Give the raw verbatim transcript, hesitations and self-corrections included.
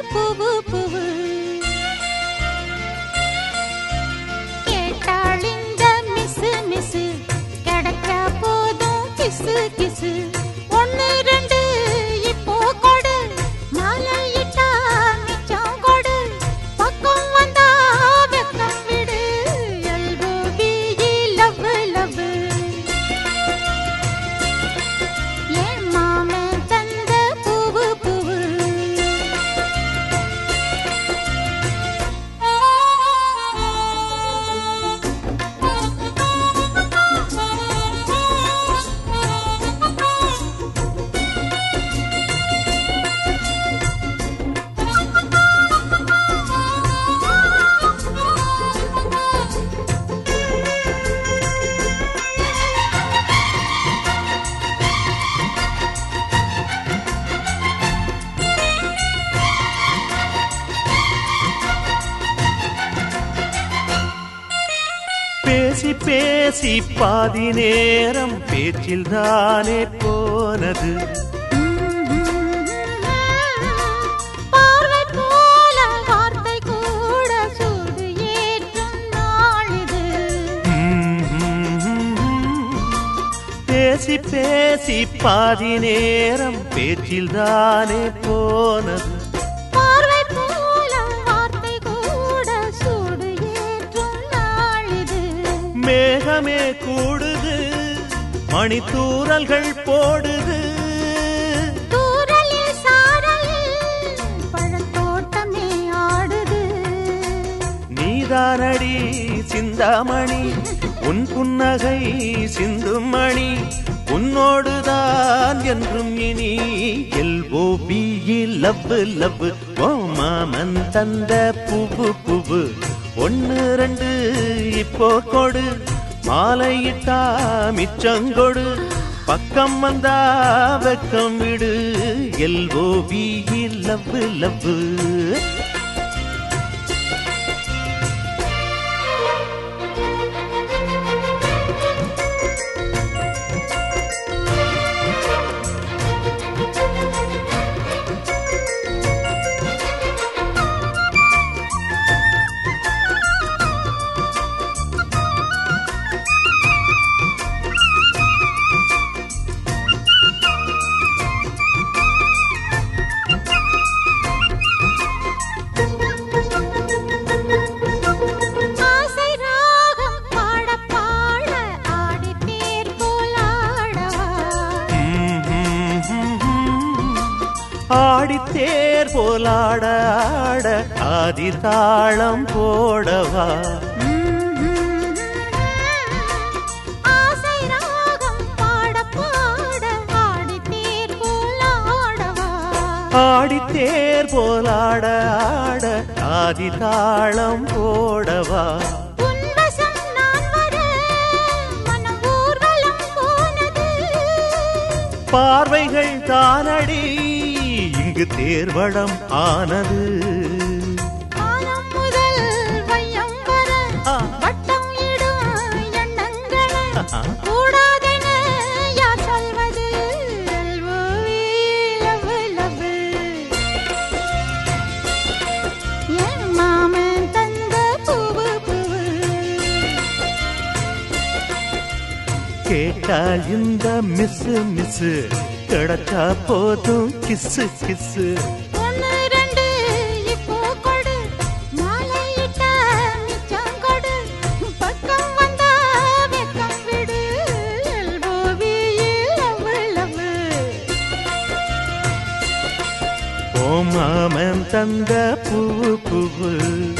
பூவு பூவு கேட்டாள் இந்த மிசு மிசு கிடைச்சா போதும் கிசு கிசு ஒன்னு ரெண்டு இப்போ கொடு மாலையிட்டா மிச்சம் கொடு பக்கம் வந்தா வெக்கம் விடு எல்போபி லவ் லவ் ஏன் மாமன் தந்த பூவு பூவு பேசி பேசி பாதி நேரம் பேச்சில் தானே போனது பார்வை போல வார்த்தை கூட சூடு ஏற்றும் நாளிது பேசி பேசி பாதி நேரம் பேச்சில் தானே போனது பார்வை போல வார்த்தை கூட சூடு ஏற்றும் நாளிது மேகமே கூடுது மணித்தூரல்கள் போடுது தூரலில் சாரலில் பழத்தோட்டமே ஆடுது நீதானடி சிந்தாமணி உன் புன்னகை சிந்தும் மணி உன்னோடுதான் என்றும் இனி எல்ஓபி லவ் லவ் ஓ மாமன் தந்த பூவு பூவு ஒன்னு ரெண்டு இப்போ கொடு மாலையிட்டா மிச்சங்கொடு பக்கம் வந்தா வெக்கம் விடு எல்ஓபி லவ் லவ் ஆசை ராகம் பாட பாட ஆடி தேர் போலாடவா ஆடித்தேர் போலாட ஆட ஆதி தாளம் போடவா ஆசை ராகம் பாட பாட ஆடி தேர் போலாடவா ஆடித்தேர் போலாட ஆட ஆதி தாளம் போடவா உன்வசம் நான் வர மனம் ஊர்வலம் போனது பார்வைகள் தானடி இங்கு தேர்வடம் ஆனது காலம் முதல் வையம் வர ஆ. வட்டம் இடும் எண்ணங்களை கூடாதென யார் சொல்வது எல்ஓவி லவ் லவ் என் மாமன் தந்த பூவு பூவு கேட்டால் இந்த மிஸ் மிஸ் கிடைச்சா போதும் கிசு கிசு ஒன்னு ரெண்டு இப்போ கொடு மாலையிட்டா மிச்சம் கொடு பக்கம் வந்தா வெக்கம் விடு எல்ஓவி லவ் லவ் ஓ மாமன் தந்த பூவு பூவு